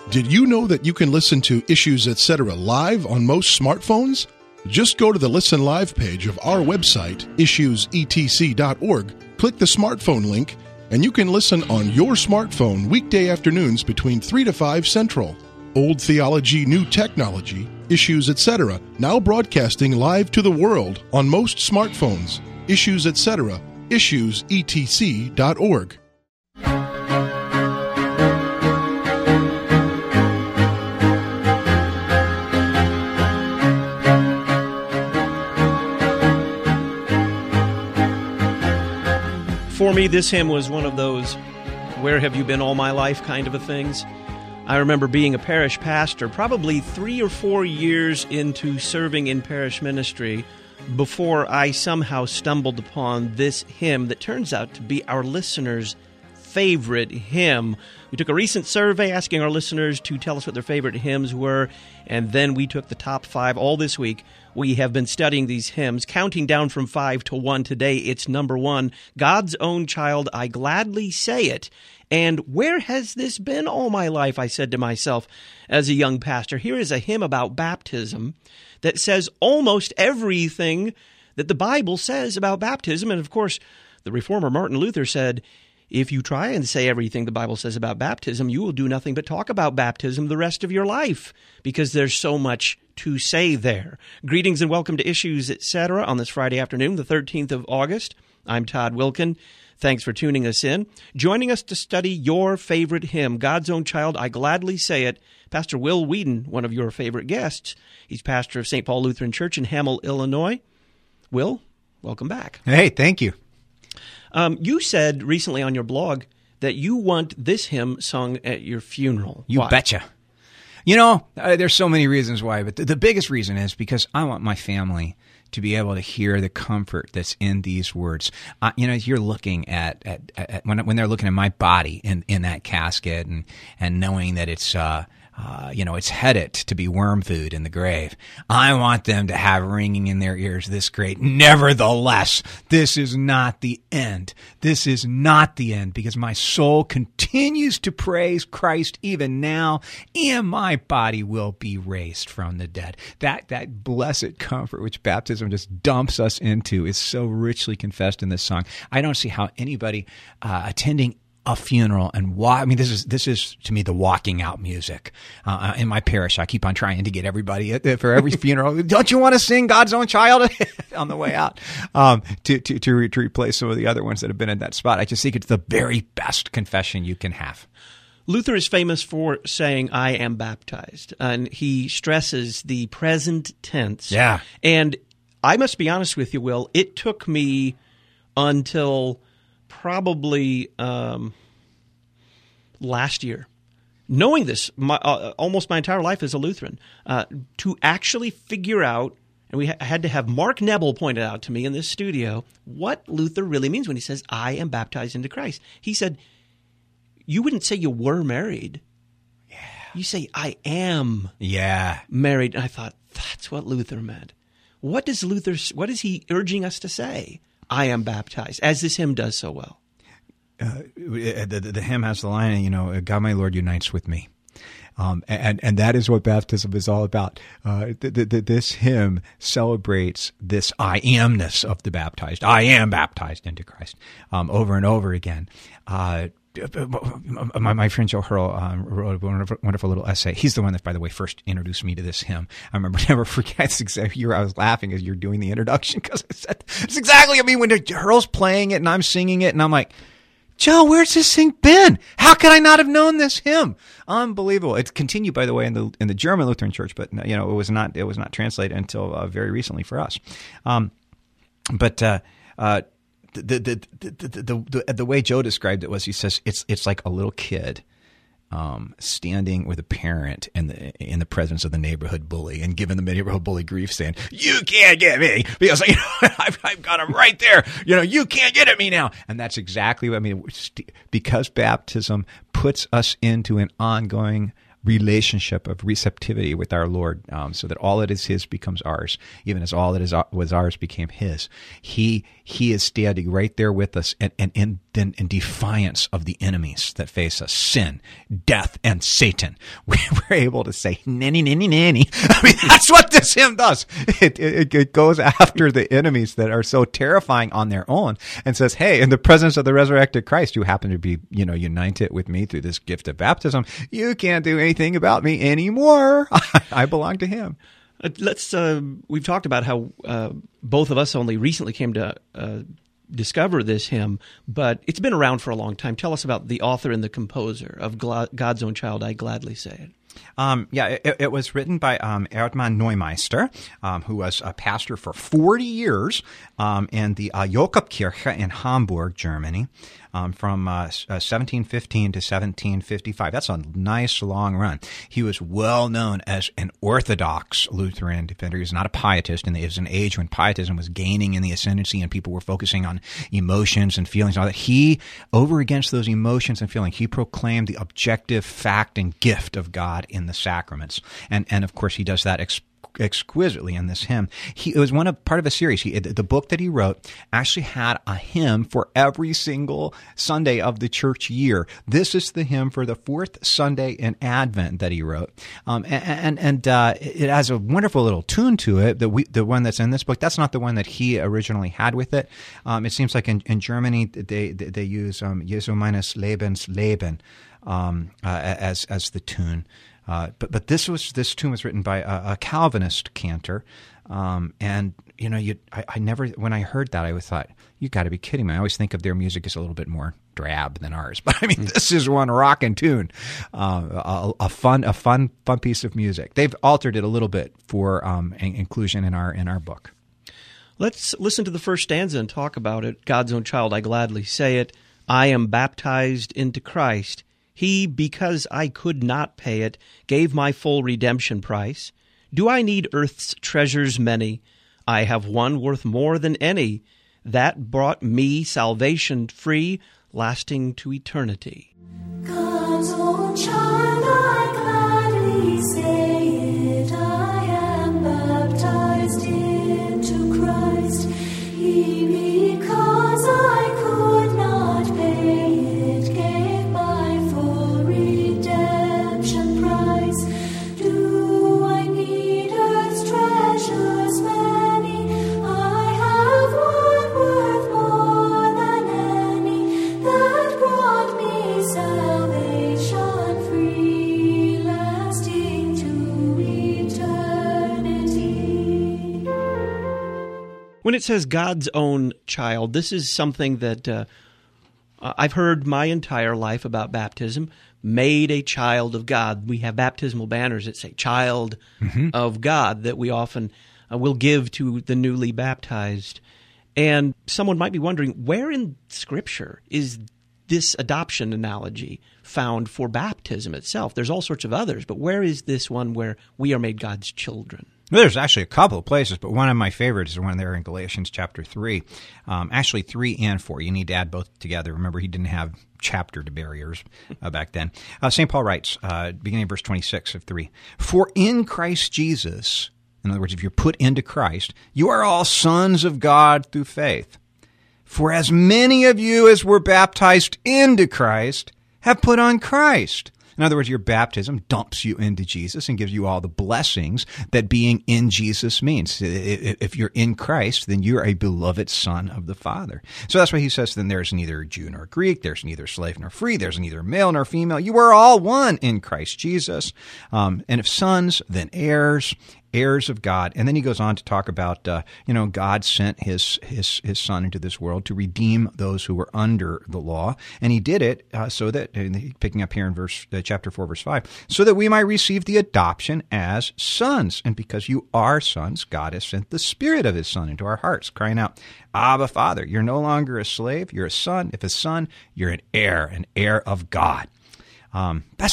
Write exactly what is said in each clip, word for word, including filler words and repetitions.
Did you know that you can listen to Issues Etc. live on most smartphones? Just go to the Listen Live page of our website, issues e t c dot org, click the smartphone link, and you can listen on your smartphone weekday afternoons between three to five Central. Old theology, new technology, Issues Etc. now broadcasting live to the world on most smartphones. Issues Etc. issues e t c dot org. For me, this hymn was one of those "where have you been all my life" kind of a things. I remember being a parish pastor probably three or four years into serving in parish ministry before I somehow stumbled upon this hymn that turns out to be our listeners' favorite hymn. We took a recent survey asking our listeners to tell us what their favorite hymns were, and then we took the top five all this week. We have been studying these hymns, counting down from five to one. Today, it's number one, God's Own Child, I Gladly Say It. And where has this been all my life, I said to myself as a young pastor. Here is a hymn about baptism that says almost everything that the Bible says about baptism. And of course, the reformer Martin Luther said, if you try and say everything the Bible says about baptism, you will do nothing but talk about baptism the rest of your life, because there's so much to say there. Greetings and welcome to Issues Etc. on this Friday afternoon, the thirteenth of August. I'm Todd Wilkin. Thanks for tuning us in. Joining us to study your favorite hymn, God's Own Child, I Gladly Say It, Pastor Will Wheaton, one of your favorite guests. He's pastor of Saint Paul Lutheran Church in Hamel, Illinois. Will, welcome back. Hey, thank you. Um, you said recently on your blog that you want this hymn sung at your funeral. You Why? betcha. You know, uh, there's so many reasons why, but the, the biggest reason is because I want my family to be able to hear the comfort that's in these words. Uh, you know, you're looking at, at, at when when they're looking at my body in, in that casket, and and knowing that it's uh, uh, you know, it's headed to be worm food in the grave. I want them to have ringing in their ears this great, nevertheless, this is not the end. This is not the end, because my soul continues to praise Christ even now, and my body will be raised from the dead. That that blessed comfort which baptism just dumps us into is so richly confessed in this song. I don't see how anybody uh, attending a funeral and why. I mean, this is this is to me the walking out music uh, in my parish. I keep on trying to get everybody at, for every funeral. Don't you want to sing God's Own Child on the way out? Um, to to to, re- to replace some of the other ones that have been in that spot. I just think it's the very best confession you can have. Luther is famous for saying, I am baptized, and he stresses the present tense. Yeah. And I must be honest with you, Will, it took me until probably um, last year, knowing this my, uh, almost my entire life as a Lutheran, uh, to actually figure out, and we ha- had to have Mark Nebel pointed out to me in this studio, what Luther really means when he says, I am baptized into Christ. He said, you wouldn't say you were married. Yeah. You say, I am yeah. married. And I thought, that's what Luther meant. What does Luther, what is he urging us to say? I am baptized, as this hymn does so well. Uh, the, the, the hymn has the line, you know, God my Lord unites with me. Um, and, and that is what baptism is all about. Uh, th- th- th- this hymn celebrates this I amness of the baptized. I am baptized into Christ um, over and over again. Uh, my, my friend Joe Hurl um, wrote a wonderful, wonderful little essay. He's the one that, by the way, first introduced me to this hymn. I remember never forget this exact year I was laughing as you're doing the introduction, because I said, it's exactly, I mean, when Hurl's playing it and I'm singing it and I'm like, Joe, where's this thing been? How could I not have known this hymn? Unbelievable. It continued, by the way, in the in the German Lutheran Church, but you know, it was not it was not translated until uh, very recently for us. Um, but uh, uh, the, the, the, the, the, the, the way Joe described it was, he says, it's it's like a little kid um, standing with a parent in the in the presence of the neighborhood bully and giving the neighborhood bully grief, saying, "You can't get me because you know I've, I've got him right there. You know, you can't get at me now." And that's exactly what I mean. Because baptism puts us into an ongoing relationship of receptivity with our Lord, um, so that all that is His becomes ours, even as all that is was ours became His. He He is standing right there with us, and and in then in defiance of the enemies that face us, sin, death, and Satan. We were able to say, nanny, nanny, nanny. I mean, that's what this hymn does. It, it, it goes after the enemies that are so terrifying on their own and says, hey, in the presence of the resurrected Christ, you happen to be, you know, united with me through this gift of baptism. You can't do anything about me anymore. I belong to Him. Uh, let's. Uh, we've talked about how uh, both of us only recently came to uh, discover this hymn, but it's been around for a long time. Tell us about the author and the composer of God's Own Child, I Gladly Say It. Um, yeah, it, it was written by um, Erdmann Neumeister, um, who was a pastor for forty years um, in the uh, Jakobkirche in Hamburg, Germany, um, from uh, seventeen fifteen to seventeen fifty-five. That's a nice long run. He was well known as an Orthodox Lutheran defender. He was not a pietist, and it was an age when pietism was gaining in the ascendancy and people were focusing on emotions and feelings and all that. He, over against those emotions and feelings, he proclaimed the objective fact and gift of God in the sacraments. And, and of course, he does that ex- exquisitely in this hymn. He, it was one of part of a series. He, the book that he wrote actually had a hymn for every single Sunday of the church year. This is the hymn for the fourth Sunday in Advent that he wrote. Um, and and, and uh, it has a wonderful little tune to it. The, we, the one that's in this book, that's not the one that he originally had with it. Um, it seems like in, in Germany, they, they, they use um, Jesu meines Lebens Leben um, uh, as, as the tune. Uh, but but this was this tune was written by a, a Calvinist cantor, um, and you know you I, I never when I heard that I thought, you got to be kidding me. I always think of their music as a little bit more drab than ours, but I mean mm. this is one rockin' tune, uh, a, a fun a fun fun piece of music. They've altered it a little bit for um, inclusion in our in our book. Let's listen to the first stanza and talk about it. God's Own Child, I Gladly Say It. I am baptized into Christ. He, because I could not pay it, gave my full redemption price. Do I need earth's treasures many? I have one worth more than any, that brought me salvation free, lasting to eternity. God's own child, I gladly say it, I am baptized into Christ. He, because I could not pay it, gave my full redemption price. Do I need earth's treasures many? I have one worth more than any, that brought me salvation free, lasting to eternity. When it says God's own child, this is something that uh, I've heard my entire life about baptism. Made a child of God. We have baptismal banners that say child mm-hmm. of God that we often uh, will give to the newly baptized. And someone might be wondering, where in Scripture is this adoption analogy found for baptism itself? There's all sorts of others, but where is this one where we are made God's children? Well, there's actually a couple of places, but one of my favorites is one there in Galatians chapter three. Um, actually, three and four. You need to add both together. Remember, he didn't have chapter barriers uh, back then. Uh, Saint Paul writes, uh, beginning of verse twenty-six of three, "For in Christ Jesus," in other words, if you're put into Christ, "you are all sons of God through faith. For as many of you as were baptized into Christ have put on Christ." In other words, your baptism dumps you into Jesus and gives you all the blessings that being in Jesus means. If you're in Christ, then you're a beloved son of the Father. So that's why he says, then there's neither Jew nor Greek, there's neither slave nor free, there's neither male nor female. You are all one in Christ Jesus. Um, and if sons, then heirs, heirs of God. And then he goes on to talk about, uh, you know, God sent his, his, his son into this world to redeem those who were under the law. And he did it uh, so that, picking up here in verse, uh, chapter four, verse five, so that we might receive the adoption as sons. And because you are sons, God has sent the Spirit of his Son into our hearts, crying out, Abba, Father. You're no longer a slave, you're a son. If a son, you're an heir, an heir of God. Um, that's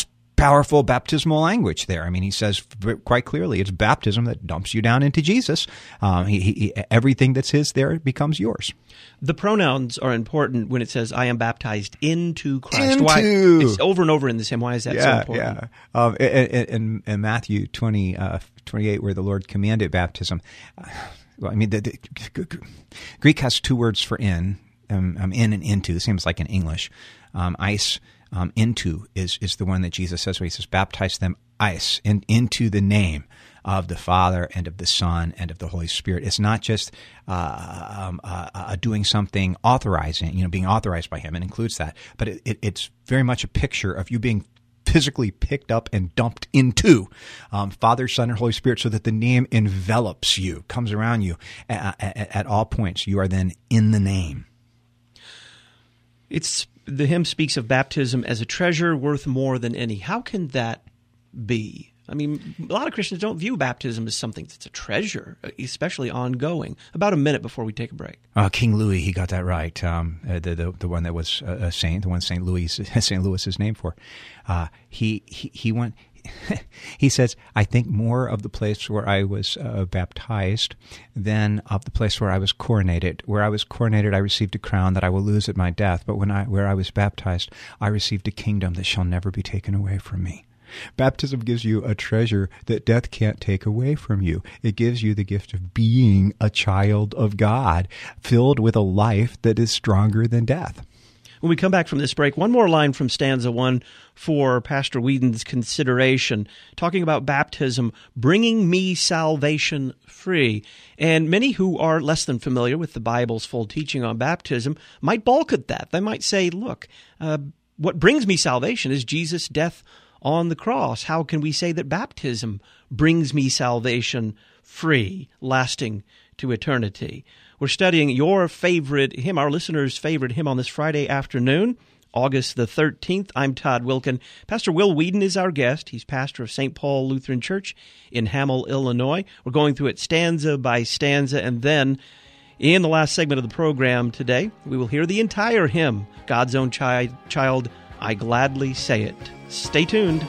powerful baptismal language there. I mean, he says quite clearly it's baptism that dumps you down into Jesus. Um, he, he, everything that's his there becomes yours. The pronouns are important when it says, I am baptized into Christ. Into. Why? It's over and over in this hymn. Why is that yeah, so important? Yeah. Um, in, in, in Matthew twenty, uh, twenty-eight, where the Lord commanded baptism, uh, well, I mean, the, the, Greek has two words for in, um, um, in and into. Seems like in English. Um, ice, um, into is, is the one that Jesus says where he says, baptize them ice, in, into the name of the Father and of the Son and of the Holy Spirit. It's not just uh, um, uh, uh, doing something authorizing, you know, being authorized by him. It includes that. But it, it, it's very much a picture of you being physically picked up and dumped into um, Father, Son, and Holy Spirit so that the name envelops you, comes around you at, at, at all points. You are then in the name. It's the hymn speaks of baptism as a treasure worth more than any. How can that be? I mean, a lot of Christians don't view baptism as something that's a treasure, especially ongoing. About a minute before we take a break. Uh, King Louis, he got that right. Um, the, the the one that was a saint, the one Saint Louis Saint Louis is named for. Uh, he he he went. He says, I think more of the place where I was uh, baptized than of the place where I was coronated. Where I was coronated, I received a crown that I will lose at my death. But when I where I was baptized, I received a kingdom that shall never be taken away from me. Baptism gives you a treasure that death can't take away from you. It gives you the gift of being a child of God, filled with a life that is stronger than death. When we come back from this break, one more line from stanza one for Pastor Whedon's consideration, talking about baptism, bringing me salvation free. And many who are less than familiar with the Bible's full teaching on baptism might balk at that. They might say, look, uh, what brings me salvation is Jesus' death on the cross. How can we say that baptism brings me salvation free, lasting to eternity? We're studying your favorite hymn, our listeners' favorite hymn on this Friday afternoon, August the thirteenth. I'm Todd Wilken. Pastor Will Whedon is our guest. He's pastor of Saint Paul Lutheran Church in Hamel, Illinois. We're going through it stanza by stanza, and then in the last segment of the program today, we will hear the entire hymn, God's Own Chi- Child, I Gladly Say It. Stay tuned.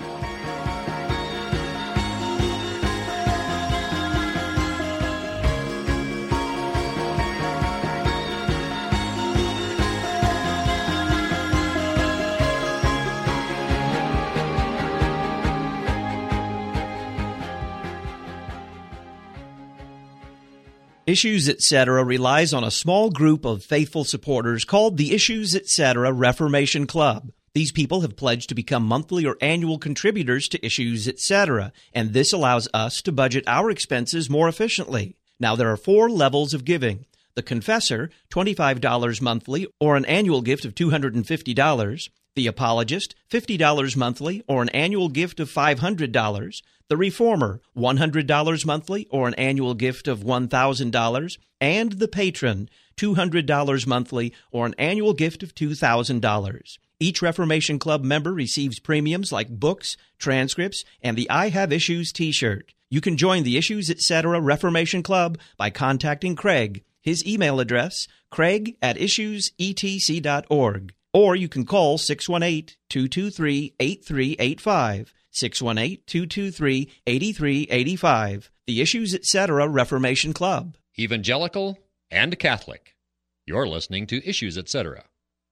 Issues Etc. relies on a small group of faithful supporters called the Issues Etc. Reformation Club. These people have pledged to become monthly or annual contributors to Issues Etc., and this allows us to budget our expenses more efficiently. Now, there are four levels of giving. The Confessor, twenty-five dollars monthly or an annual gift of two hundred fifty dollars. The Apologist, fifty dollars monthly or an annual gift of five hundred dollars. The Reformer, one hundred dollars monthly or an annual gift of one thousand dollars. And the Patron, two hundred dollars monthly or an annual gift of two thousand dollars. Each Reformation Club member receives premiums like books, transcripts, and the I Have Issues t-shirt. You can join the Issues Etc. Reformation Club by contacting Craig. His email address, craig at issues e t c dot org. Or you can call six one eight, two two three, eight three eight five, six one eight, two two three, eight three eight five. The Issues Etc. Reformation Club. Evangelical and Catholic. You're listening to Issues Etc.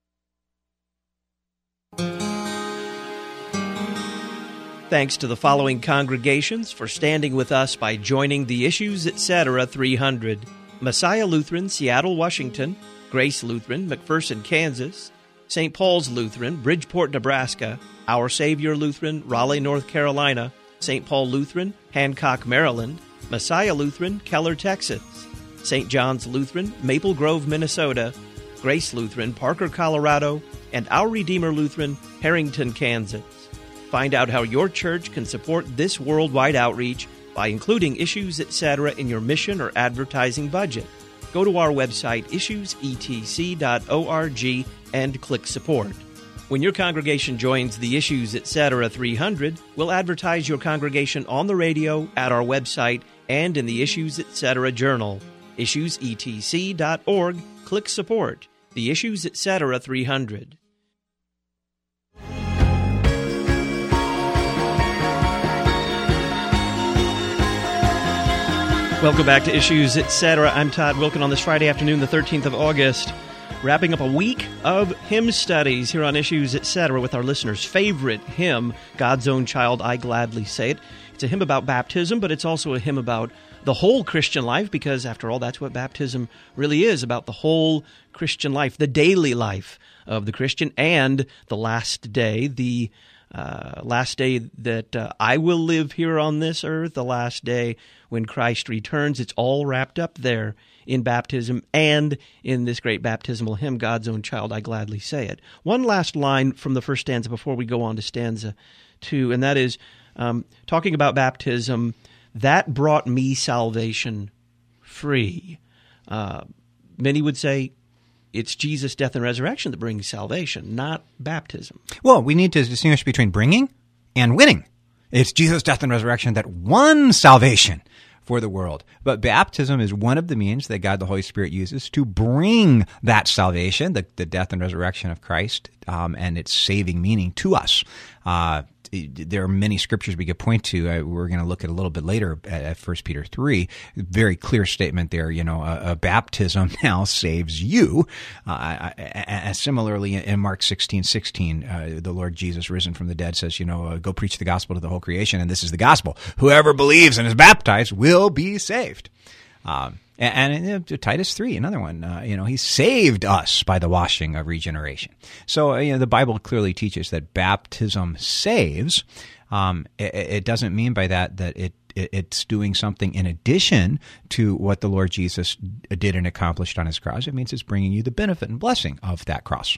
Thanks to the following congregations for standing with us by joining the Issues Etc. three hundred. Messiah Lutheran, Seattle, Washington. Grace Lutheran, McPherson, Kansas. Saint Paul's Lutheran, Bridgeport, Nebraska. Our Savior Lutheran, Raleigh, North Carolina. Saint Paul Lutheran, Hancock, Maryland. Messiah Lutheran, Keller, Texas. Saint John's Lutheran, Maple Grove, Minnesota. Grace Lutheran, Parker, Colorado. And Our Redeemer Lutheran, Harrington, Kansas. Find out how your church can support this worldwide outreach by including Issues Etc. in your mission or advertising budget. Go to our website, issues e t c dot org, and click Support. When your congregation joins the Issues Etc. three hundred, we'll advertise your congregation on the radio, at our website, and in the Issues Etc. Journal. issues e t c dot org, click Support. The Issues Etc. three hundred. Welcome back to Issues, et cetera. I'm Todd Wilken on this Friday afternoon, the thirteenth of August, wrapping up a week of hymn studies here on Issues, et cetera, with our listeners' favorite hymn, God's Own Child, I Gladly Say It. It's a hymn about baptism, but it's also a hymn about the whole Christian life, because after all, that's what baptism really is, about the whole Christian life, the daily life of the Christian, and the last day, the Uh, last day that uh, I will live here on this earth, the last day when Christ returns. It's all wrapped up there in baptism and in this great baptismal hymn, God's Own Child, I Gladly Say It. One last line from the first stanza before we go on to stanza two, and that is um, talking about baptism, that brought me salvation free. Uh, many would say, it's Jesus' death and resurrection that brings salvation, not baptism. Well, we need to distinguish between bringing and winning. It's Jesus' death and resurrection that won salvation for the world. But baptism is one of the means that God the Holy Spirit uses to bring that salvation, the, the death and resurrection of Christ, um, and its saving meaning to us. Uh, there are many scriptures we could point to. Uh, we're going to look at a little bit later at, at First Peter three. Very clear statement there. You know, a, a baptism now saves you. Uh, and similarly, in Mark sixteen sixteen, uh, the Lord Jesus, risen from the dead, says, you know, uh, go preach the gospel to the whole creation, and this is the gospel. Whoever believes and is baptized will be saved. Um, and, and uh, Titus three, another one, uh, you know, he saved us by the washing of regeneration. So, uh, you know, the Bible clearly teaches that baptism saves. Um, it, it doesn't mean by that that it, it it's doing something in addition to what the Lord Jesus did and accomplished on his cross. It means it's bringing you the benefit and blessing of that cross.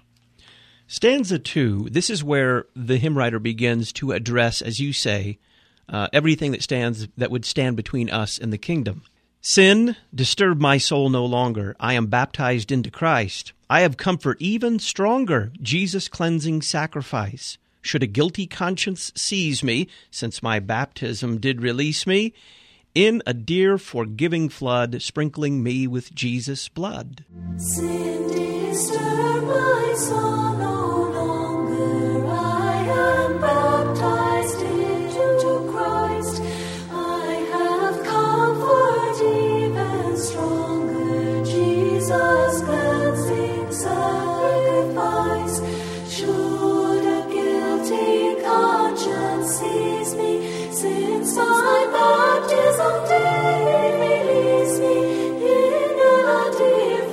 Stanza two, this is where the hymn writer begins to address, as you say, uh, everything that stands that would stand between us and the kingdom. Sin, disturb my soul no longer. I am baptized into Christ. I have comfort even stronger, Jesus' cleansing sacrifice. Should a guilty conscience seize me, since my baptism did release me, in a dear forgiving flood, sprinkling me with Jesus' blood. Sin disturb my soul no longer. I am baptized into Christ. I have comfort even stronger. Jesus' cleansing sacrifice. Should a guilty conscience seize me, since my baptism did release me, in a dear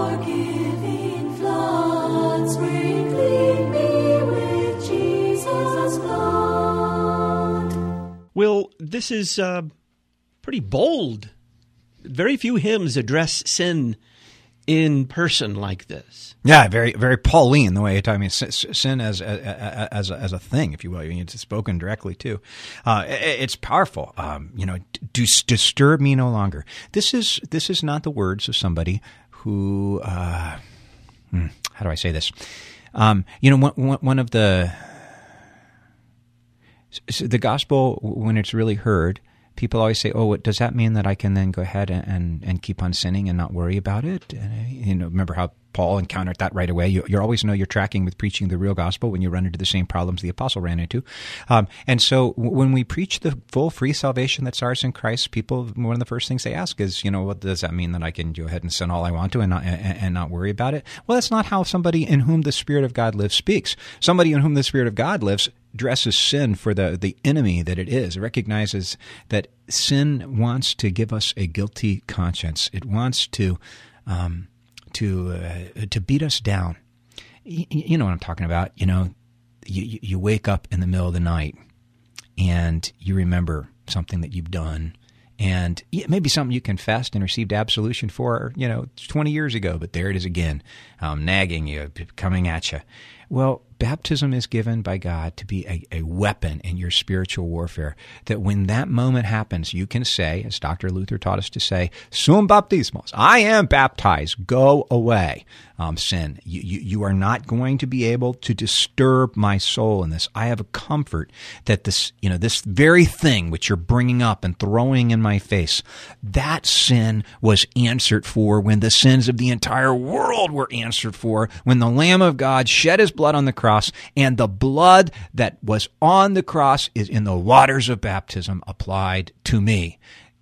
forgiving flood, sprinkling me with Jesus' blood. Well, this is uh, pretty bold. Very few hymns address sin in person like this. Yeah, very, very Pauline the way you're talking. I mean, sin as a, as a, as a thing, if you will. I mean, it's spoken directly to. Uh, it's powerful. Um, you know, do, disturb me no longer. This is this is not the words of somebody who. Uh, hmm, how do I say this? Um, you know, one, one of the the gospel, when it's really heard, people always say, "Oh, does that mean that I can then go ahead and, and, and keep on sinning and not worry about it?" And, you know, remember how Paul encountered that right away. You, you always know you're tracking with preaching the real gospel when you run into the same problems the apostle ran into. Um, and so when we preach the full free salvation that's ours in Christ, people, one of the first things they ask is, you know, what does that mean that I can go ahead and sin all I want to and not, and, and not worry about it? Well, that's not how somebody in whom the Spirit of God lives speaks. Somebody in whom the Spirit of God lives dresses sin for the, the enemy that it is. It recognizes that sin wants to give us a guilty conscience. It wants to um, to uh, to beat us down. Y- you know what I'm talking about. You know, you, you wake up in the middle of the night and you remember something that you've done, and it may be something you confessed and received absolution for, you know, twenty years ago, but there it is again, um, nagging you, coming at you. Well, baptism is given by God to be a, a weapon in your spiritual warfare, that when that moment happens, you can say, as Doctor Luther taught us to say, sum baptismos, I am baptized, go away, um, sin. You, you, you are not going to be able to disturb my soul in this. I have a comfort that this, you know, this very thing which you're bringing up and throwing in my face, that sin was answered for when the sins of the entire world were answered for, when the Lamb of God shed his blood on the cross, and the blood that was on the cross is in the waters of baptism applied to me.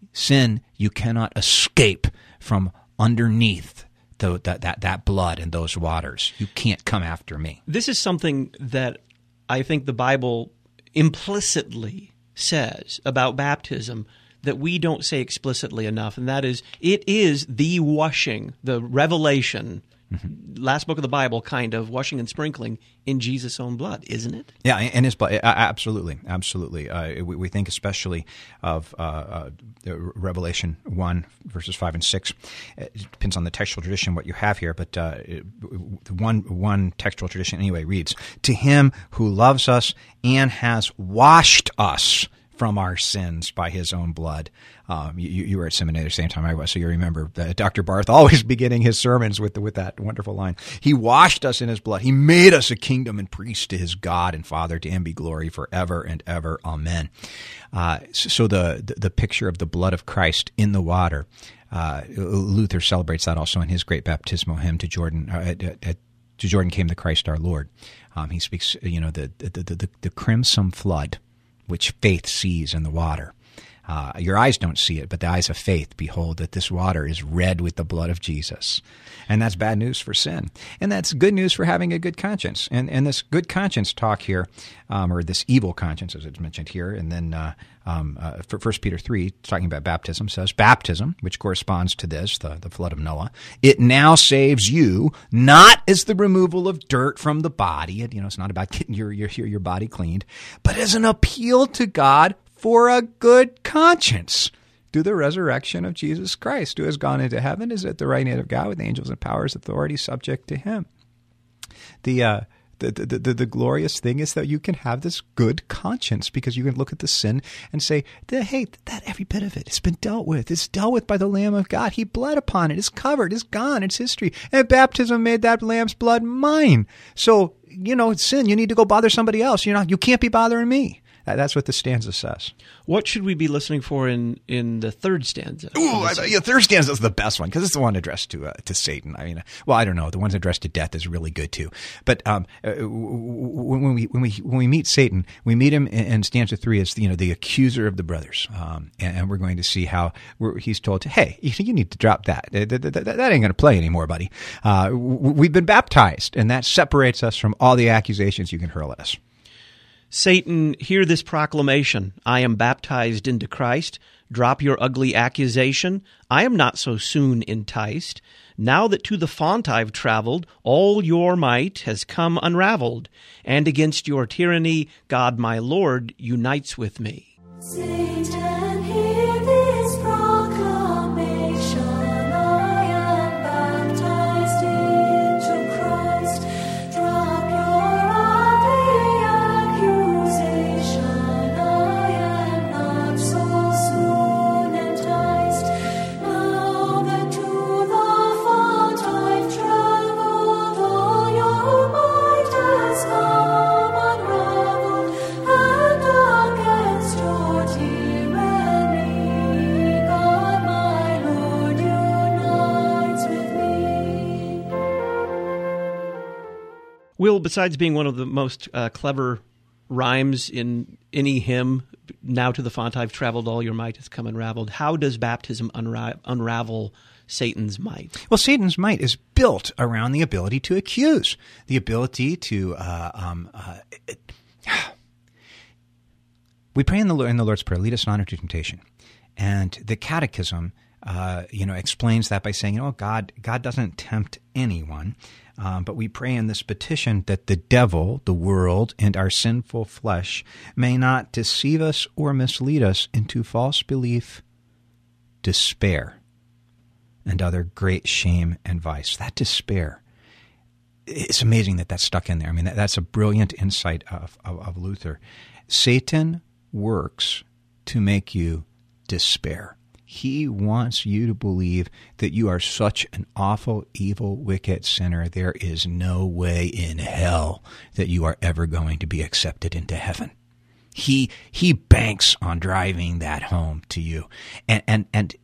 Sin, you cannot escape from underneath the, that, that, that blood and those waters. You can't come after me. This is something that I think the Bible implicitly says about baptism that we don't say explicitly enough, and that is, it is the washing, the revelation, mm-hmm. last book of the Bible, kind of washing and sprinkling in Jesus' own blood, isn't it? Yeah, in His blood, absolutely, absolutely. Uh, we, we think especially of uh, uh, Revelation one, verses five and six. It depends on the textual tradition what you have here, but uh, one one textual tradition anyway reads, "To Him who loves us and has washed us from our sins by His own blood." Um, you, you were at seminary at the same time I was, so you remember that Doctor Barth always beginning his sermons with with that wonderful line. He washed us in His blood. He made us a kingdom and priests to His God and Father. To Him be glory forever and ever. Amen. Uh, so the, the the picture of the blood of Christ in the water, uh, Luther celebrates that also in his great baptismal hymn, to Jordan. Uh, at, at, to Jordan came the Christ our Lord. Um, he speaks, you know, the the, the the the crimson flood, which faith sees in the water. Uh, your eyes don't see it, but the eyes of faith behold that this water is red with the blood of Jesus. And that's bad news for sin. And that's good news for having a good conscience. And and this good conscience talk here, um, or this evil conscience, as it's mentioned here, and then uh, um, uh, for First Peter three, talking about baptism, says, baptism, which corresponds to this, the, the flood of Noah, it now saves you, not as the removal of dirt from the body. You know, it's not about getting your, your, your body cleaned, but as an appeal to God for a good conscience through the resurrection of Jesus Christ, who has gone into heaven, is at the right hand of God with angels and powers, authority subject to Him. The, uh, the, the, the, the glorious thing is that you can have this good conscience because you can look at the sin and say, hey, that every bit of it has been dealt with. It's dealt with by the Lamb of God. He bled upon it. It's covered. It's gone. It's history. And baptism made that Lamb's blood mine. So, you know, it's sin. You need to go bother somebody else. You know, you can't be bothering me. That's what the stanza says. What should we be listening for in, in the third stanza? Ooh, I, yeah, third stanza is the best one because it's the one addressed to uh, to Satan. I mean, well, I don't know. The one addressed to death is really good too. But um, uh, when we when we when we meet Satan, we meet him in, in stanza three as you know the accuser of the brothers, um, and, and we're going to see how we're, he's told to, hey, you, you need to drop that. That, that, that, that ain't going to play anymore, buddy. Uh, we've been baptized, and that separates us from all the accusations you can hurl at us. Satan, hear this proclamation. I am baptized into Christ. Drop your ugly accusation. I am not so soon enticed. Now that to the font I've traveled, all your might has come unraveled, and against your tyranny, God my Lord unites with me. Satan, hear this proclamation. I am baptized into Christ. Drop your ugly accusation. I am not so soon enticed. Now that to the font I've traveled, all your might has come unraveled, and against your tyranny, God my Lord unites with me. Will, besides being one of the most uh, clever rhymes in any hymn, now to the font I've traveled, all your might has come unraveled, how does baptism unra- unravel Satan's might? Well, Satan's might is built around the ability to accuse, the ability to. Uh, um, uh, it, we pray in the in the Lord's Prayer, lead us not into temptation, and the Catechism, uh, you know, explains that by saying, you know, God God doesn't tempt anyone, um, but we pray in this petition that the devil, the world, and our sinful flesh may not deceive us or mislead us into false belief, despair, and other great shame and vice. That despair, it's amazing that that's stuck in there. I mean, that, that's a brilliant insight of, of, of Luther. Satan works to make you despair. He wants you to believe that you are such an awful, evil, wicked sinner. There is no way in hell that you are ever going to be accepted into heaven. He he banks on driving that home to you. And and and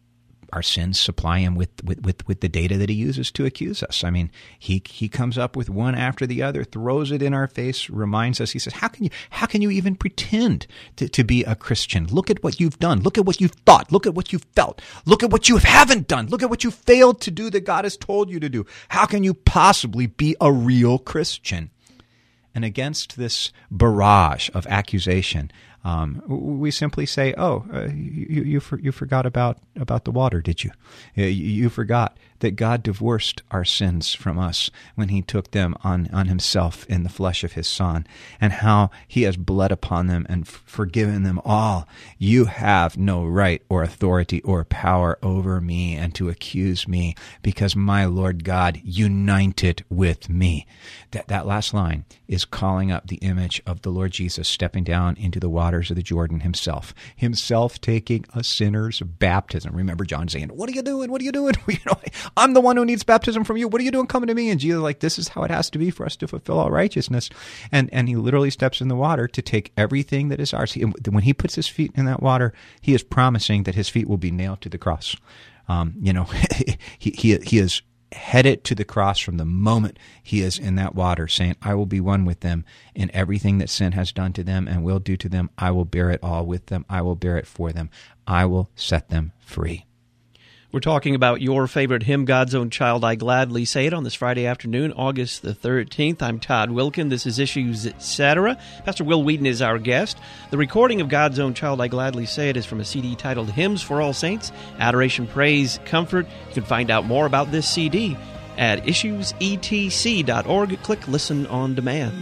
our sins supply him with, with, with, with the data that he uses to accuse us. I mean, he he comes up with one after the other, throws it in our face, reminds us. He says, how can you how can you even pretend to, to be a Christian? Look at what you've done. Look at what you've thought. Look at what you've felt. Look at what you haven't done. Look at what you failed to do that God has told you to do. How can you possibly be a real Christian? And against this barrage of accusation, um, we simply say, "Oh, uh, you you, for, you forgot about, about the water, did you? you? You forgot that God divorced our sins from us when He took them on, on Himself in the flesh of His Son, and how He has bled upon them and f- forgiven them all. You have no right or authority or power over me and to accuse me, because my Lord God united with me." That that last line is calling up the image of the Lord Jesus stepping down into the waters of the Jordan himself, himself taking a sinner's baptism. Remember John saying, "What are you doing? What are you doing? You know, I'm the one who needs baptism from you. What are you doing coming to me?" And Jesus is like, this is how it has to be for us to fulfill all righteousness. And and he literally steps in the water to take everything that is ours. He, when he puts his feet in that water, he is promising that his feet will be nailed to the cross. Um, you know, he, he he is headed to the cross from the moment he is in that water, saying, "I will be one with them in everything that sin has done to them and will do to them. I will bear it all with them. I will bear it for them. I will set them free." We're talking about your favorite hymn, God's Own Child, I Gladly Say It, on this Friday afternoon, August the thirteenth. I'm Todd Wilkin. This is Issues, et cetera. Pastor Will Wheaton is our guest. The recording of God's Own Child, I Gladly Say It is from a C D titled Hymns for All Saints, Adoration, Praise, Comfort. You can find out more about this C D at issues e t c dot org. Click Listen on Demand.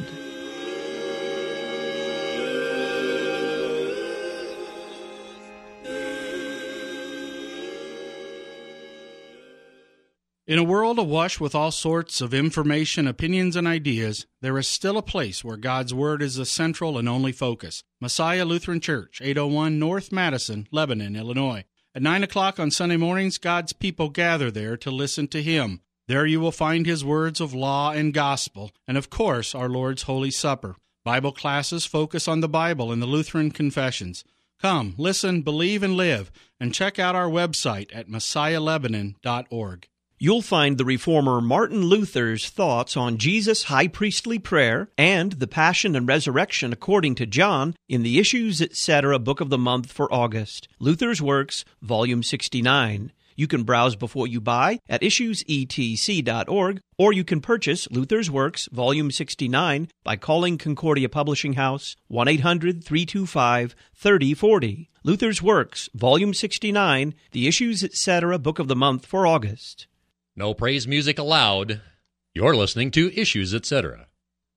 In a world awash with all sorts of information, opinions, and ideas, there is still a place where God's Word is the central and only focus. Messiah Lutheran Church, eight oh one North Madison, Lebanon, Illinois. At nine o'clock on Sunday mornings, God's people gather there to listen to Him. There you will find His words of law and gospel, and of course, our Lord's Holy Supper. Bible classes focus on the Bible and the Lutheran confessions. Come, listen, believe, and live, and check out our website at messiah lebanon dot org. You'll find the reformer Martin Luther's thoughts on Jesus' high priestly prayer and the Passion and Resurrection according to John in the Issues, et cetera. Book of the Month for August. Luther's Works, Volume sixty-nine. You can browse before you buy at issues e t c dot org, or you can purchase Luther's Works, Volume sixty-nine, by calling Concordia Publishing House, one eight hundred three two five three oh four oh. Luther's Works, Volume sixty-nine, the Issues, et cetera. Book of the Month for August. No praise music allowed. You're listening to Issues, et cetera.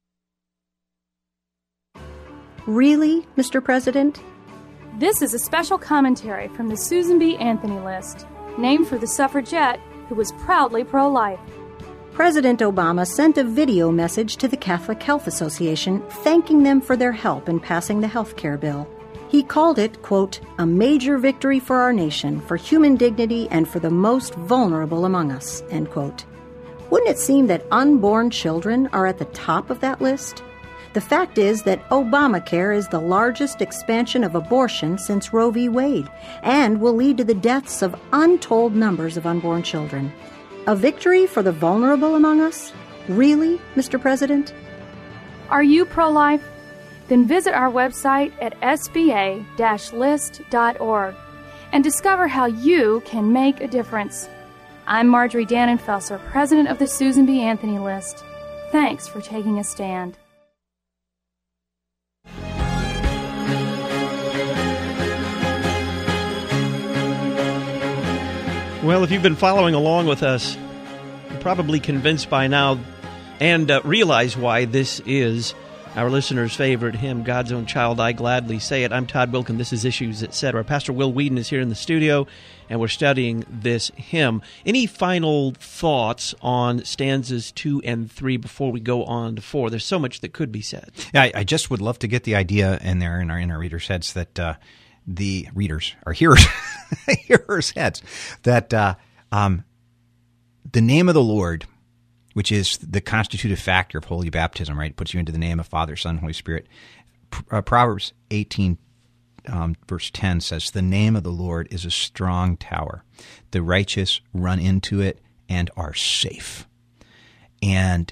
Really, Mister President? This is a special commentary from the Susan B. Anthony List, named for the suffragette who was proudly pro-life. President Obama sent a video message to the Catholic Health Association thanking them for their help in passing the health care bill. He called it, quote, "a major victory for our nation, for human dignity, and for the most vulnerable among us," end quote. Wouldn't it seem that unborn children are at the top of that list? The fact is that Obamacare is the largest expansion of abortion since Roe v. Wade and will lead to the deaths of untold numbers of unborn children. A victory for the vulnerable among us? Really, Mister President? Are you pro-life? Then visit our website at s b a dash list dot org and discover how you can make a difference. I'm Marjorie Dannenfelser, president of the Susan B. Anthony List. Thanks for taking a stand. Well, if you've been following along with us, you're probably convinced by now and uh, realize why this is our listeners' favorite hymn, God's Own Child, I Gladly Say It. I'm Todd Wilkin. This is Issues, et cetera. Pastor Will Wheaton is here in the studio, and we're studying this hymn. Any final thoughts on stanzas two and three before we go on to four? There's so much that could be said. Yeah, I, I just would love to get the idea in there in our, in our readers' heads that uh, the readers, our hearers, hearers' heads, that uh, um, the name of the Lord, which is the constitutive factor of holy baptism, right? It puts you into the name of Father, Son, Holy Spirit. Uh, Proverbs eighteen um, verse ten says, "The name of the Lord is a strong tower. The righteous run into it and are safe." And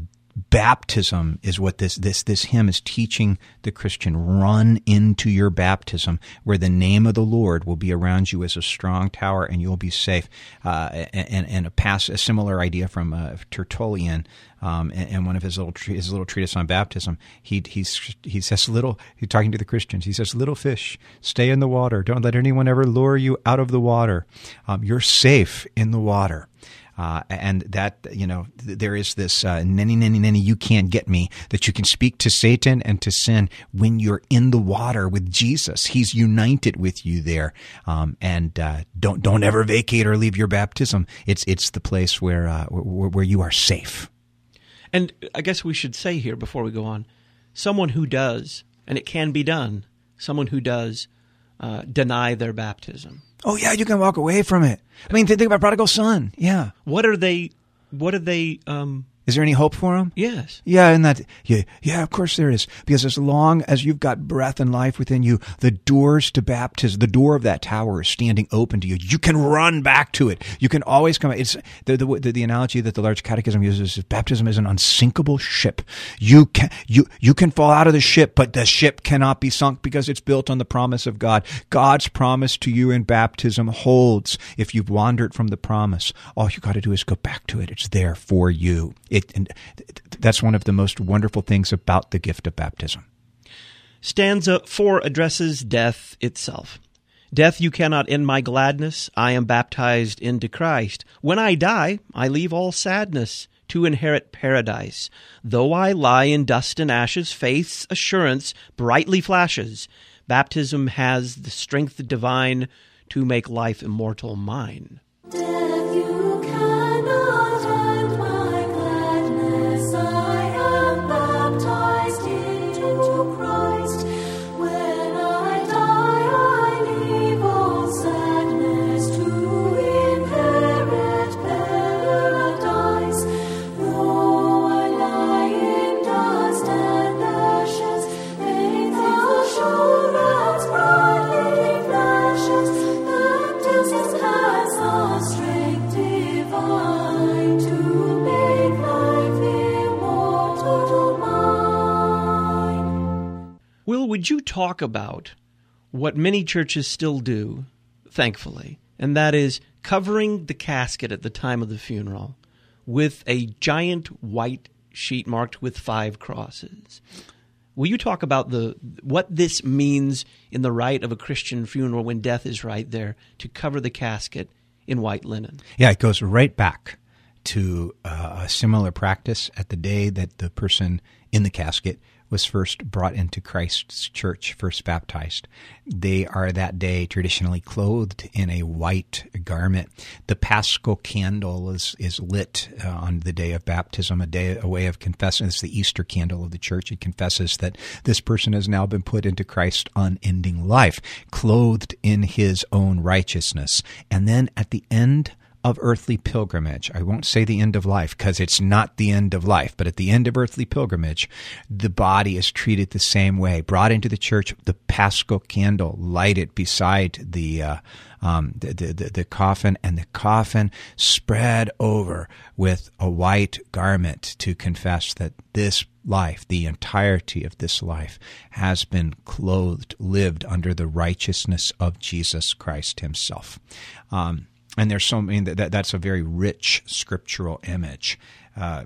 baptism is what this this this hymn is teaching the Christian. Run into your baptism, where the name of the Lord will be around you as a strong tower, and you'll be safe. Uh, and and a pass a similar idea from uh, Tertullian, um, and one of his little his little treatise on baptism. He he's he says little. He's talking to the Christians. He says, "Little fish, stay in the water. Don't let anyone ever lure you out of the water. Um, you're safe in the water." Uh, and that, you know, th- there is this uh, nenny, nenny, nenny, you can't get me, that you can speak to Satan and to sin when you're in the water with Jesus. He's united with you there. Um, and uh, don't don't ever vacate or leave your baptism. It's it's the place where, uh, where where you are safe. And I guess we should say here before we go on, someone who does, and it can be done, someone who does uh, deny their baptism. Oh, yeah, you can walk away from it. I mean, think about prodigal son. Yeah. What are they, what are they, um, Is there any hope for him? yes. Yeah, and that, yeah, yeah, of course there is. Because as long as you've got breath and life within you, the doors to baptism, the door of that tower is standing open to you. You can run back to it. You can always come. It's the the, the, the analogy that the Large Catechism uses is baptism is an unsinkable ship. You can you you can fall out of the ship, but the ship cannot be sunk because it's built on the promise of God. God's promise to you in baptism holds. If you've wandered from the promise, all you got to do is go back to it. It's there for you. It, and that's one of the most wonderful things about the gift of baptism. Stanza four addresses death itself. Death, you cannot end my gladness. I am baptized into Christ. When I die, I leave all sadness to inherit paradise. Though I lie in dust and ashes, faith's assurance brightly flashes. Baptism has the strength divine to make life immortal mine. Death, you cannot end my gladness. I am baptized into Christ. When I die, I leave all sadness to inherit paradise. Though I lie in dust and ashes, faith's assurance brightly flashes. Baptism has a strength divine to make life immortal mine. Will, would you talk about what many churches still do, thankfully, and that is covering the casket at the time of the funeral with a giant white sheet marked with five crosses? Will you talk about the what this means in the rite of a Christian funeral when death is right there, to cover the casket in white linen? Yeah, it goes right back to uh, a similar practice at the day that the person in the casket was first brought into Christ's church, first baptized. They are that day traditionally clothed in a white garment. The Paschal candle is is lit uh, on the day of baptism, a day, a way of confessing. It's the Easter candle of the church. It confesses that this person has now been put into Christ's unending life, clothed in his own righteousness. And then at the end of earthly pilgrimage, I won't say the end of life because it's not the end of life, but at the end of earthly pilgrimage, the body is treated the same way. Brought into the church, the Paschal candle lighted beside the uh, um, the, the, the coffin, and the coffin spread over with a white garment to confess that this life, the entirety of this life, has been clothed, lived under the righteousness of Jesus Christ himself. Um, And there's so many, that, that's a very rich scriptural image. Uh,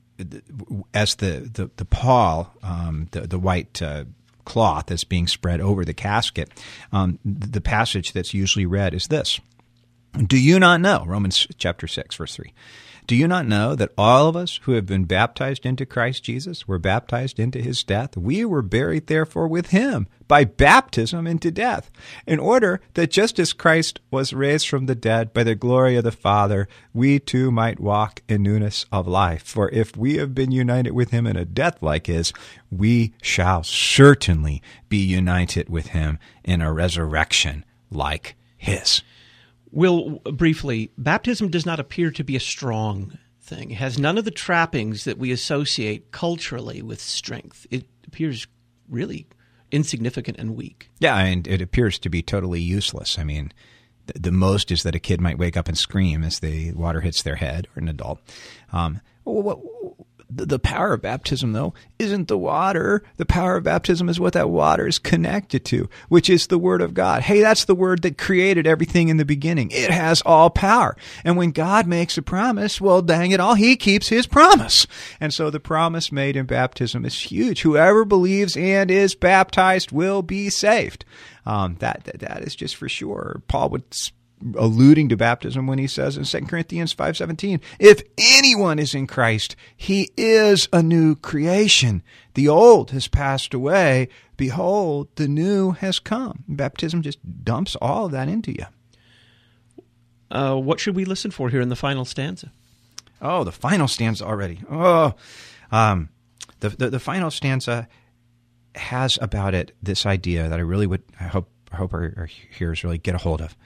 as the, the, the pall, um, the, the white uh, cloth that's being spread over the casket, um, the passage that's usually read is this. Do you not know, Romans chapter six, verse three, do you not know that all of us who have been baptized into Christ Jesus were baptized into his death? We were buried, therefore, with him by baptism into death, in order that just as Christ was raised from the dead by the glory of the Father, we too might walk in newness of life. For if we have been united with him in a death like his, we shall certainly be united with him in a resurrection like his. Will, briefly, baptism does not appear to be a strong thing. It has none of the trappings that we associate culturally with strength. It appears really insignificant and weak. Yeah, and it appears to be totally useless. I mean, the, the most is that a kid might wake up and scream as the water hits their head, or an adult. Um, what, the, the power of baptism, though, isn't the water. The power of baptism is what that water is connected to, which is the Word of God. Hey, that's the Word that created everything in the beginning. It has all power. And when God makes a promise, well, dang it all, He keeps His promise. And so the promise made in baptism is huge. Whoever believes and is baptized will be saved. Um, that, that that is just for sure. Paul would alluding to baptism when he says in Second Corinthians five seventeen, if anyone is in Christ, he is a new creation. The old has passed away. Behold, the new has come. Baptism just dumps all of that into you. Uh, what should we listen for here in the final stanza? Oh, the final stanza already. Oh, um, the, the the final stanza has about it this idea that I really would, I hope, I hope our, our hearers really get a hold of.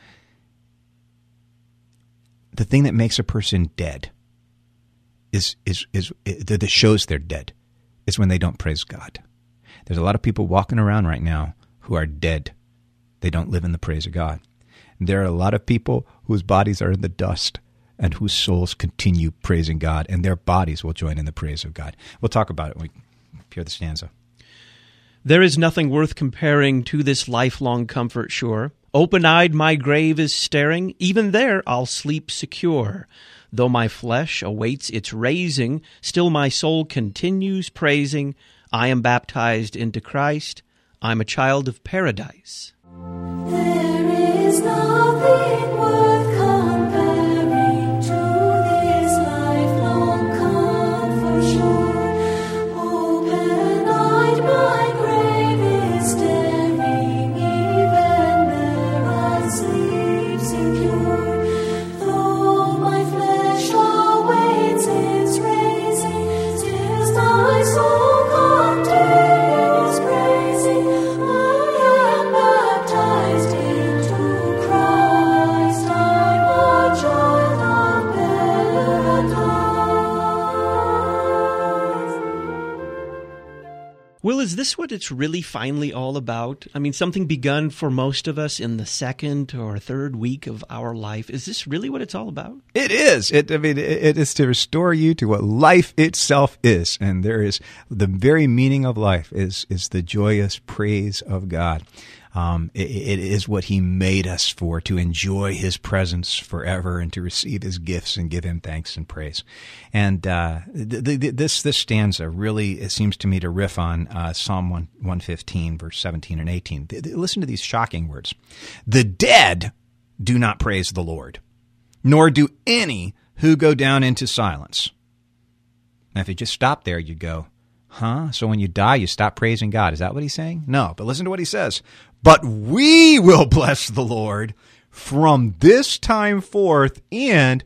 The thing that makes a person dead is, is, is, is that shows they're dead is when they don't praise God. There's a lot of people walking around right now who are dead. They don't live in the praise of God. And there are a lot of people whose bodies are in the dust and whose souls continue praising God, and their bodies will join in the praise of God. We'll talk about it when we hear the stanza. There is nothing worth comparing to this lifelong comfort sure. Open-eyed my grave is staring, even there I'll sleep secure. Though my flesh awaits its raising, still my soul continues praising. I am baptized into Christ, I'm a child of paradise. There is nothing worth comparing to this lifelong comfort sure. Open-eyed my grave is staring, even there I sleep secure. Though my flesh awaits its raising, still my soul continues praising. I am baptized into Christ, I'm a child of paradise. Will, is this what it's really finally all about? I mean, something begun for most of us in the second or third week of our life. Is this really what it's all about? It is. It, I mean, it, it is to restore you to what life itself is. And there is the very meaning of life is, is the joyous praise of God. Um, it, it is what He made us for, to enjoy His presence forever and to receive His gifts and give Him thanks and praise. And uh, the, the, this this stanza really, it seems to me, to riff on uh, Psalm one fifteen, verse seventeen and eighteen. Listen to these shocking words. The dead do not praise the Lord, nor do any who go down into silence. Now, if you just stop there, you'd go, huh? So when you die, you stop praising God. Is that what he's saying? No, but listen to what he says. But we will bless the Lord from this time forth and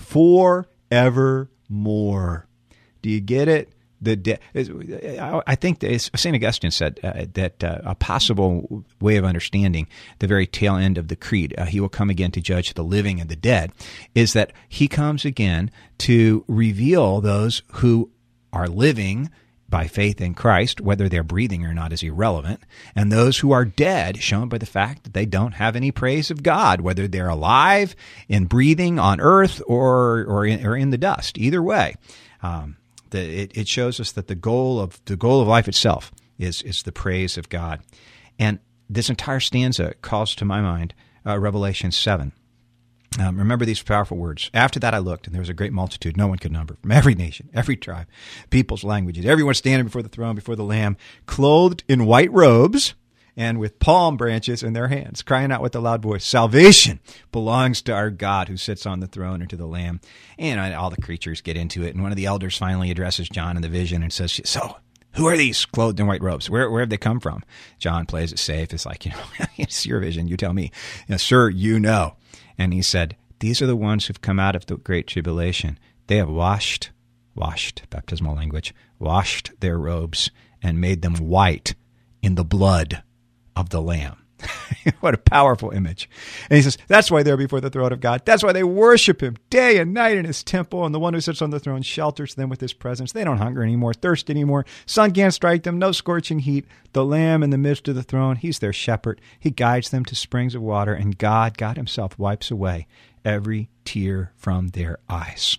forevermore. Do you get it? The de- I think that Saint Augustine said uh, that uh, a possible way of understanding the very tail end of the creed, uh, he will come again to judge the living and the dead, is that he comes again to reveal those who are living by faith in Christ, whether they're breathing or not is irrelevant, and those who are dead, shown by the fact that they don't have any praise of God, whether they're alive and breathing on earth or or in, or in the dust. Either way, um, the, it, it shows us that the goal of the goal of life itself is is the praise of God. And this entire stanza calls to my mind uh, Revelation seven. Um, remember these powerful words. After that I looked, and there was a great multitude, no one could number, from every nation, every tribe, peoples, languages, everyone standing before the throne, before the Lamb, clothed in white robes and with palm branches in their hands, crying out with a loud voice, salvation belongs to our God who sits on the throne and to the Lamb. And all the creatures get into it, and one of the elders finally addresses John in the vision and says, so, who are these clothed in white robes? Where where have they come from? John plays it safe. It's like, you know, it's your vision. You tell me. You know, sir, you know. And he said, these are the ones who've come out of the great tribulation. They have washed, washed, baptismal language, washed their robes and made them white in the blood of the Lamb. What a powerful image. And he says, that's why they're before the throne of God. That's why they worship him day and night in his temple. And the one who sits on the throne shelters them with his presence. They don't hunger anymore, thirst anymore. Sun can't strike them, no scorching heat. The Lamb in the midst of the throne, he's their shepherd. He guides them to springs of water. And God, God himself, wipes away every tear from their eyes.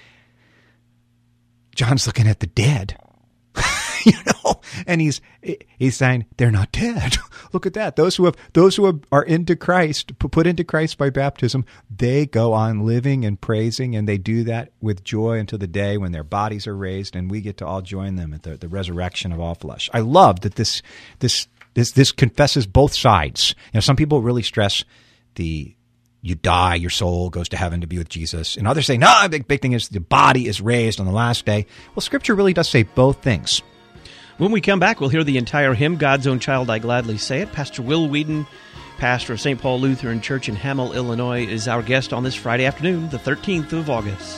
John's looking at the dead. You know, and he's he's saying they're not dead. Look at that. Those who have those who have, are into Christ, put into Christ by baptism, they go on living and praising, and they do that with joy until the day when their bodies are raised, and we get to all join them at the, the resurrection of all flesh. I love that this this this this confesses both sides. You know, some people really stress the you die, your soul goes to heaven to be with Jesus, and others say no. The big big thing is the body is raised on the last day. Well, Scripture really does say both things. When we come back, we'll hear the entire hymn, God's Own Child, I Gladly Say It. Pastor Will Whedon, pastor of Saint Paul Lutheran Church in Hamel, Illinois, is our guest on this Friday afternoon, the thirteenth of August.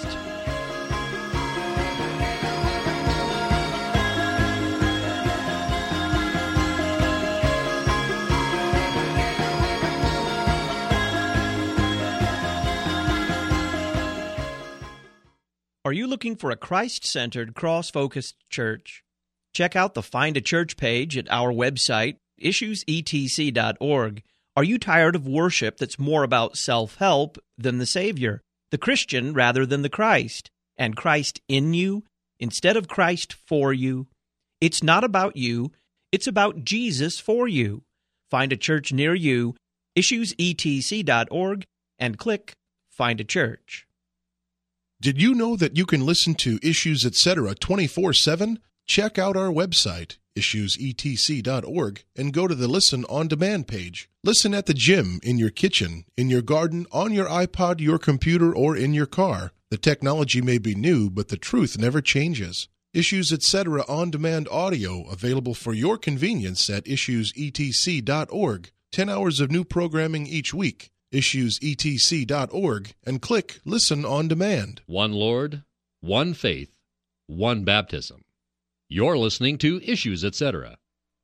Are you looking for a Christ-centered, cross-focused church? Check out the Find a Church page at our website, issues e t c dot org. Are you tired of worship that's more about self-help than the Savior, the Christian rather than the Christ, and Christ in you instead of Christ for you? It's not about you, it's about Jesus for you. Find a church near you, issues e t c dot org, and click Find a Church. Did you know that you can listen to Issues Etc. twenty-four seven? Check out our website, issues e t c dot org, and go to the Listen on Demand page. Listen at the gym, in your kitchen, in your garden, on your iPod, your computer, or in your car. The technology may be new, but the truth never changes. Issues Etc. On Demand audio available for your convenience at issues e t c dot org. Ten hours of new programming each week. issues e t c dot org, and click Listen on Demand. One Lord, one faith, one baptism. You're listening to Issues Etc.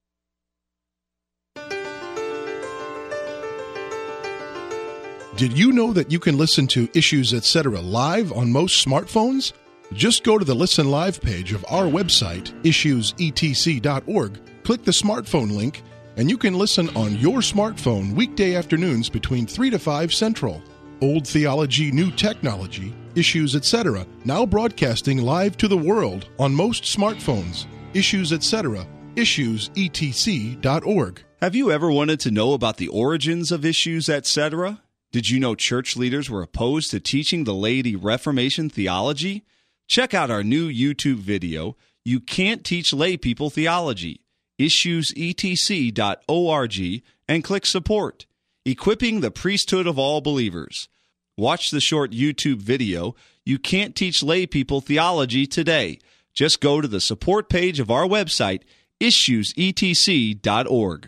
Did you know that you can listen to Issues Etc. live on most smartphones? Just go to the Listen Live page of our website, issues e t c dot org, click the smartphone link, and you can listen on your smartphone weekday afternoons between three to five Central. Old theology, new technology, Issues Etc. now broadcasting live to the world on most smartphones. Issues Etc. issues e t c dot org. Have you ever wanted to know about the origins of Issues Etc.? Did you know church leaders were opposed to teaching the laity Reformation theology? Check out our new YouTube video, You Can't Teach Lay People Theology, issues e t c dot org, and click Support, Equipping the Priesthood of All Believers. Watch the short YouTube video, You Can't Teach Lay People Theology today. Just go to the support page of our website, issues e t c dot org.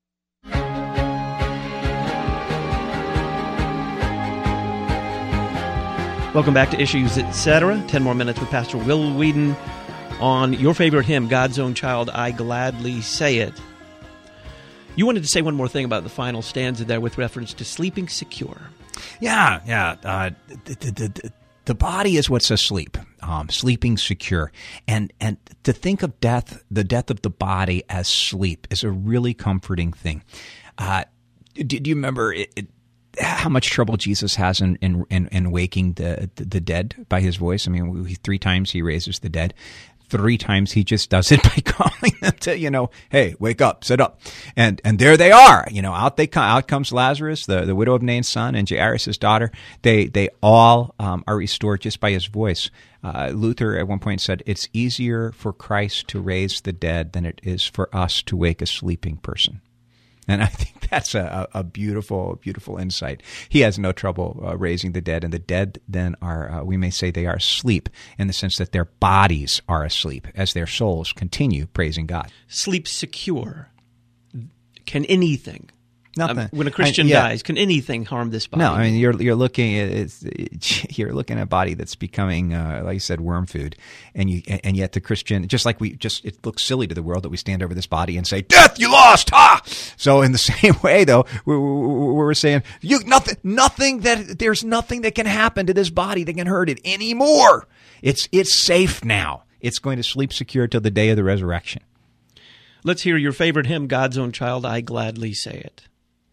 Welcome back to Issues Etc. Ten more minutes with Pastor Will Whedon on your favorite hymn, God's Own Child, I Gladly Say It. You wanted to say one more thing about the final stanza there with reference to sleeping secure. Yeah, yeah. Uh, the, the, the, the body is what's asleep, um, sleeping secure. And and to think of death, the death of the body as sleep is a really comforting thing. Uh, do, do you remember it, it, how much trouble Jesus has in, in, in, in waking the, the, the dead by his voice? I mean, we, three times he raises the dead. Three times he just does it by calling them to, you know, hey, wake up, sit up. And and there they are. You know, out they come, out comes Lazarus, the, the widow of Nain's son, and Jairus' daughter. They they all um, are restored just by his voice. Uh, Luther at one point said, it's easier for Christ to raise the dead than it is for us to wake a sleeping person. And I think that's a, a beautiful, beautiful insight. He has no trouble uh, raising the dead, and the dead then are, uh, we may say they are asleep in the sense that their bodies are asleep as their souls continue praising God. Sleep secure. Can anything, Nothing. Um, when a Christian I, yeah. dies, can anything harm this body? No, I mean you're you're looking at it's, it's, you're looking at a body that's becoming, uh, like you said, worm food, and you and yet the Christian, just like we just it looks silly to the world that we stand over this body and say, "Death, you lost!" Ha! So in the same way, though, we we're saying you nothing, nothing that there's nothing that can happen to this body that can hurt it anymore. It's it's safe now. It's going to sleep secure till the day of the resurrection. Let's hear your favorite hymn, God's Own Child, I Gladly Say It.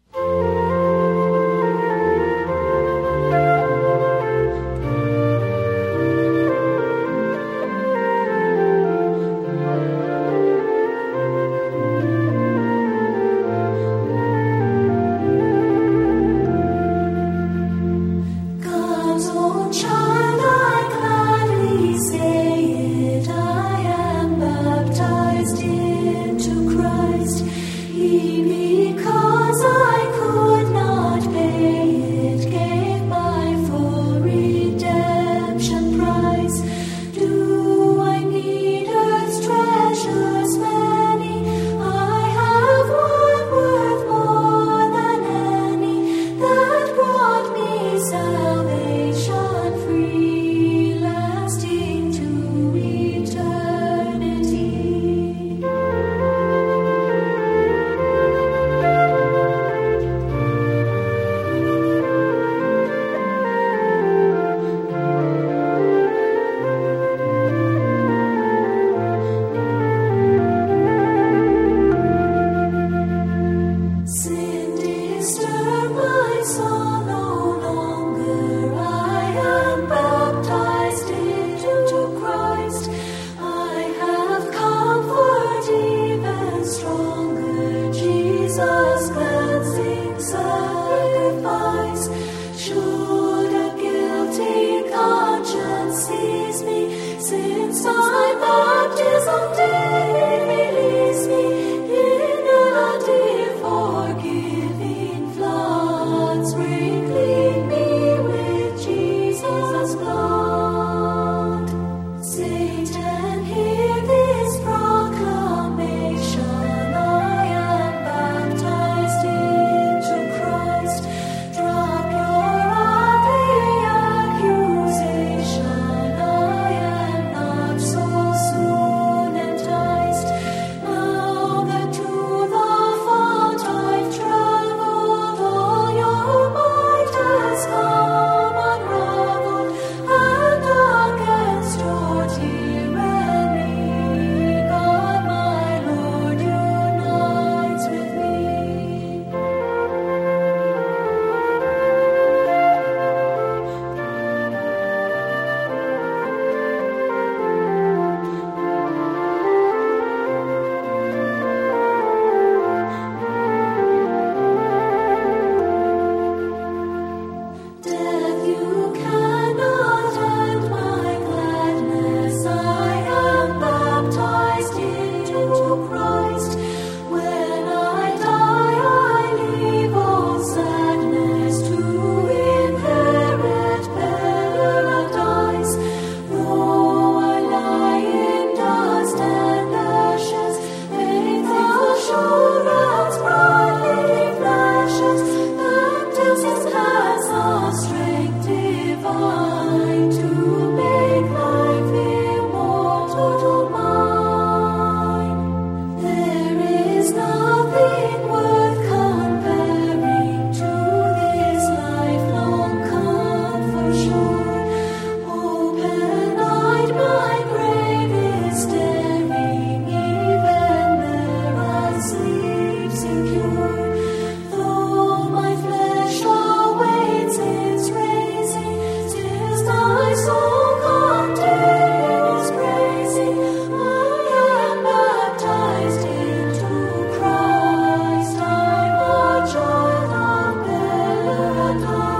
Because I could not pay it, gave my full redemption price. Do I need earth's treasures many? I have one worth more than any, that brought me salvation free, lasting to eternity. Sin disturbed my soul no longer. I am baptized into Christ. I have comfort even stronger. Jesus' cleansing sacrifice. Should a guilty conscience seize me, since my baptism did release me, in a deep forgiving flood, sprinkling me with Jesus' blood. Satan, hear this proclamation. I am baptized into Christ. Drop your ugly accusation. I am not so soon enticed. Now that to the font I've traveled, all your might has come unraveled, and against your tyranny, God my Lord unites with me. Death, you cannot end my gladness. I am baptized into Christ. When I die, I leave all sadness to inherit paradise. Though I lie in dust and ashes, faithful assurance brightly flashes. Baptism has a strength divine to make life immortal mine. There is nothing worth comparing to this lifelong comfort sure. Open-eyed my grave is staring, even there I sleep secure. Though my flesh awaits its raising, 'tis my soul continues praising. I am baptized into Christ. I'm a child of paradise.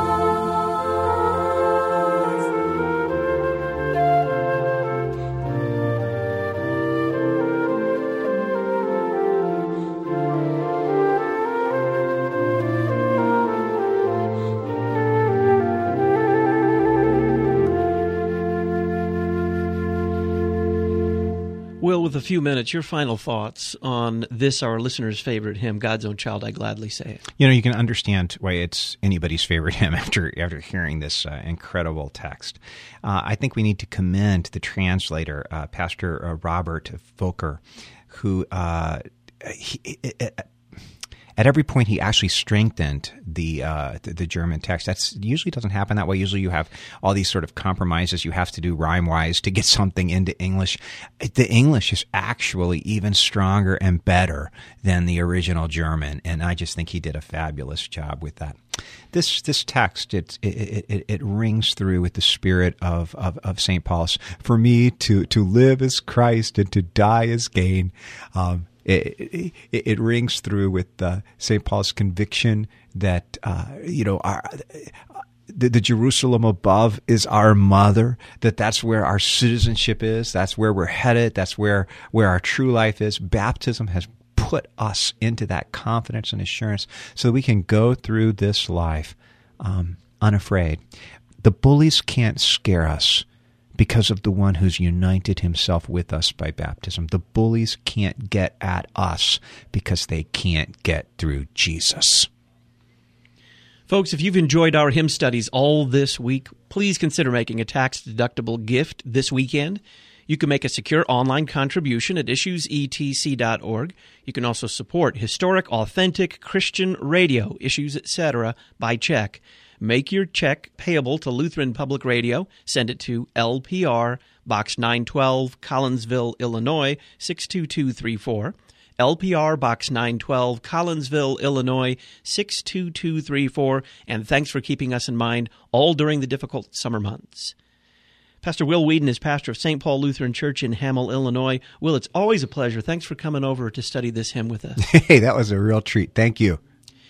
Will, with a few minutes, your final thoughts on this, our listener's favorite hymn, God's Own Child, I Gladly Say It. You know, you can understand why it's anybody's favorite hymn after after hearing this uh, incredible text. Uh, I think we need to commend the translator, uh, Pastor uh, Robert Volker, who uh, he, at every point he actually strengthened the, uh, the the German text. That's usually doesn't happen that way. Usually you have all these sort of compromises you have to do rhyme-wise to get something into English. The English is actually even stronger and better than the original German, and I just think he did a fabulous job with that. This this text it it it, it rings through with the spirit of of, of Saint Paul's. For me to to live is Christ and to die is gain. Um, It, it, it rings through with uh, Saint Paul's conviction that uh, you know our, the, the Jerusalem above is our mother. That that's where our citizenship is. That's where we're headed. That's where where our true life is. Baptism has put us into that confidence and assurance, so that we can go through this life um, unafraid. The bullies can't scare us, because of the one who's united himself with us by baptism. The bullies can't get at us because they can't get through Jesus. Folks, if you've enjoyed our hymn studies all this week, please consider making a tax-deductible gift this weekend. You can make a secure online contribution at issues e t c dot org. You can also support historic, authentic Christian radio, Issues, et cetera, by check. Make your check payable to Lutheran Public Radio. Send it to L P R, Box nine twelve, Collinsville, Illinois, six two two three four. L P R, Box nine twelve, Collinsville, Illinois, six two two three four. And thanks for keeping us in mind all during the difficult summer months. Pastor Will Whedon is pastor of Saint Paul Lutheran Church in Hamel, Illinois. Will, it's always a pleasure. Thanks for coming over to study this hymn with us. Hey, that was a real treat. Thank you.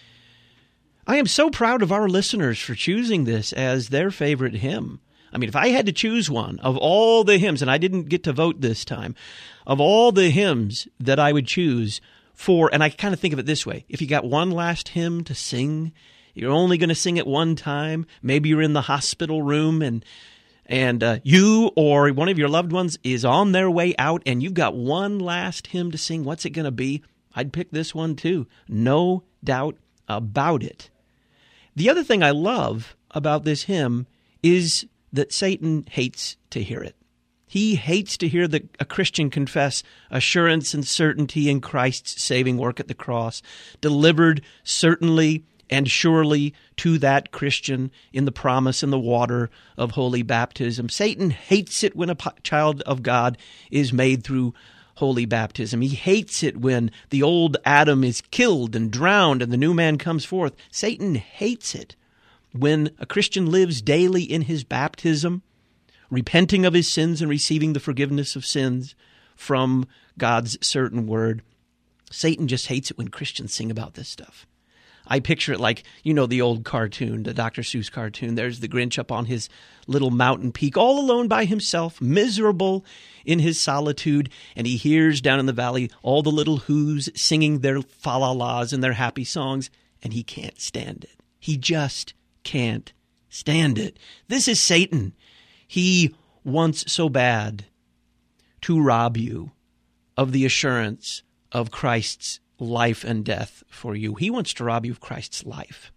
I am so proud of our listeners for choosing this as their favorite hymn. I mean, if I had to choose one of all the hymns, and I didn't get to vote this time, of all the hymns that I would choose for, and I kind of think of it this way, if you got one last hymn to sing, you're only going to sing it one time, maybe you're in the hospital room and and uh, you or one of your loved ones is on their way out and you've got one last hymn to sing, what's it going to be? I'd pick this one too. No doubt about it. The other thing I love about this hymn is that Satan hates to hear it. He hates to hear the, a Christian confess assurance and certainty in Christ's saving work at the cross, delivered certainly and surely to that Christian in the promise and the water of holy baptism. Satan hates it when a child of God is made through holy baptism. He hates it when the old Adam is killed and drowned and the new man comes forth. Satan hates it when a Christian lives daily in his baptism, repenting of his sins and receiving the forgiveness of sins from God's certain word. Satan just hates it when Christians sing about this stuff. I picture it like, you know, the old cartoon, the Doctor Seuss cartoon. There's the Grinch up on his little mountain peak, all alone by himself, miserable in his solitude, and he hears down in the valley all the little Who's singing their fa-la-las and their happy songs, and he can't stand it. He just can't stand it. This is Satan. He wants so bad to rob you of the assurance of Christ's life and death for you. He wants to rob you of Christ's life.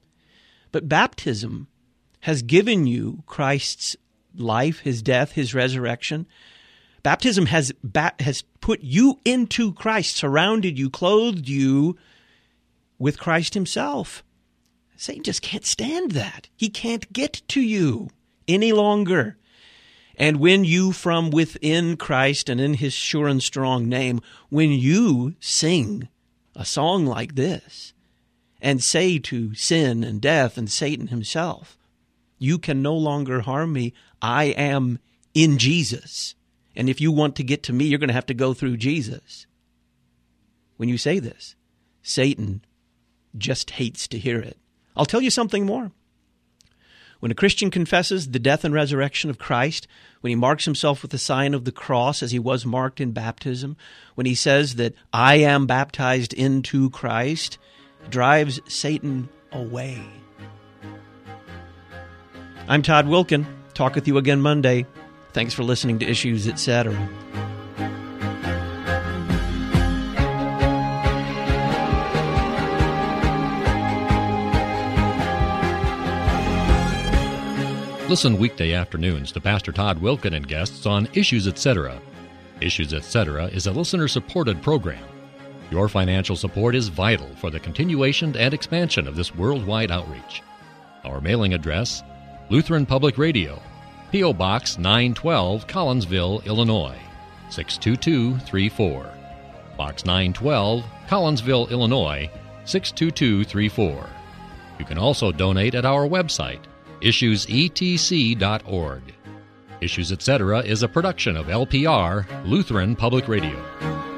But baptism has given you Christ's life, his death, his resurrection. Baptism has ba- has put you into Christ, surrounded you, clothed you with Christ himself. Satan just can't stand that. He can't get to you any longer. And when you from within Christ and in his sure and strong name, when you sing a song like this and say to sin and death and Satan himself, you can no longer harm me. I am in Jesus. And if you want to get to me, you're going to have to go through Jesus. When you say this, Satan just hates to hear it. I'll tell you something more. When a Christian confesses the death and resurrection of Christ, when he marks himself with the sign of the cross as he was marked in baptism, when he says that I am baptized into Christ, drives Satan away. I'm Todd Wilkin. Talk with you again Monday. Thanks for listening to Issues, et cetera. Listen weekday afternoons to Pastor Todd Wilkin and guests on Issues, et cetera. Issues, et cetera is a listener-supported program. Your financial support is vital for the continuation and expansion of this worldwide outreach. Our mailing address, Lutheran Public Radio, P O. Box nine twelve, Collinsville, Illinois, six two two three four. Box nine twelve, Collinsville, Illinois, six two two three four. You can also donate at our website, issues e t c dot org. Issues Etc. is a production of L P R, Lutheran Public Radio.